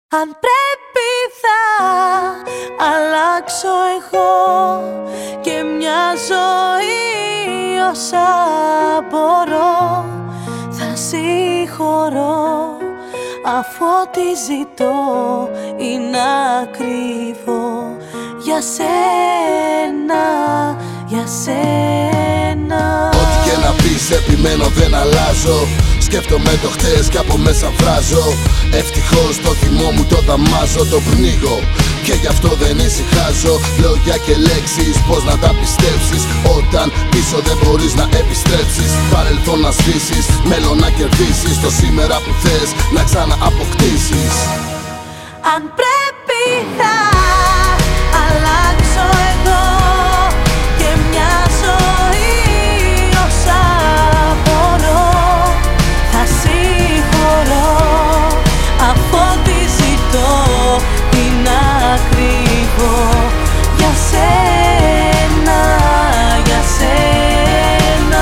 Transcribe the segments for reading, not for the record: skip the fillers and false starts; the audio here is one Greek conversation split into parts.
Αν πρέπει θα αλλάξω εγώ και μια ζωή όσα μπορώ. Θα συγχωρώ αφού ό,τι ζητώ είναι ακριβό. Για σένα, για σένα. Ό,τι και να πεις επιμένω δεν αλλάζω. Σκέφτομαι το χτες κι από μέσα βράζω. Ευτυχώς το θυμό μου το δαμάζω, το πνίγω και γι' αυτό δεν ησυχάζω. Λόγια και λέξεις πως να τα πιστέψεις όταν πίσω δεν μπορείς να επιστρέψεις. Παρελθόν να σβήσεις, μέλλον να κερδίσεις. Το σήμερα που θες να ξανααποκτήσεις. Αν πρέπει θα αλλάξω εγώ και μια ζωή όσα μπορώ. Θα συγχωρώ αφού ό,τι ζητώ είναι ακριβό. Για σένα, για σένα.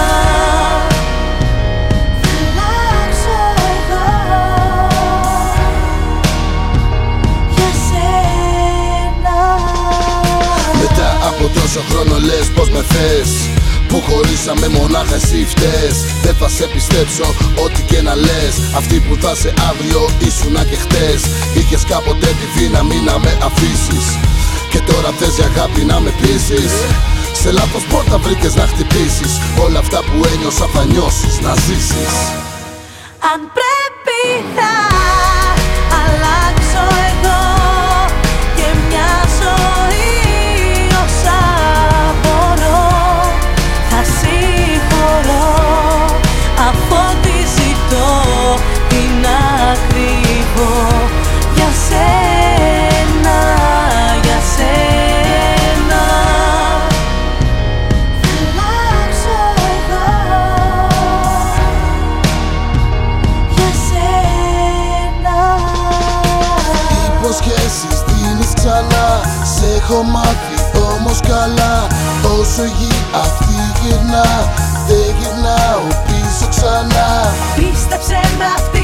Θα αλλάξω εγώ για σένα. Μετά από τόσο χρόνο λες πως με θες, που χωρίσαμε μονάχα εσύ φταίς. Δεν θα σε πιστέψω ό,τι και να λες. Αυτή που θα σε αύριο ήσουνα και χτες. Είχες κάποτε τη δύναμη να με αφήσεις και τώρα θες για αγάπη να με πείσεις. Σε λάθος πόρτα βρήκες να χτυπήσεις. Όλα αυτά που ένιωσα θα νιώσεις να ζήσεις. Αν πρέπει θα αλλάξω εγώ και μια ζωή όσα μπορώ. Θα συγχωρώ αφού ό,τι ζητώ είναι ακριβό. Για σένα, για σένα. Θα αλλάξω εγώ για σένα. Υποσχέσεις δίνεις ξανά. Σ' έχω μάθει όμως καλά. Όσο η γη αυτή γυρνά, δεν γυρνάω πίσω ξανά. Πίστεψε με αυτή